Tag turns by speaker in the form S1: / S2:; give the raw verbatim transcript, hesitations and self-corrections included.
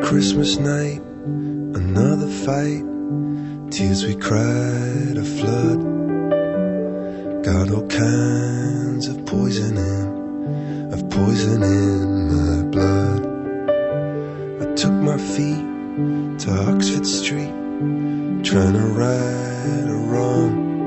S1: Christmas night, another fight, tears we cried a flood. Got all kinds of poison in, of poison in my blood. I took my feet to Oxford Street, trying to right a wrong.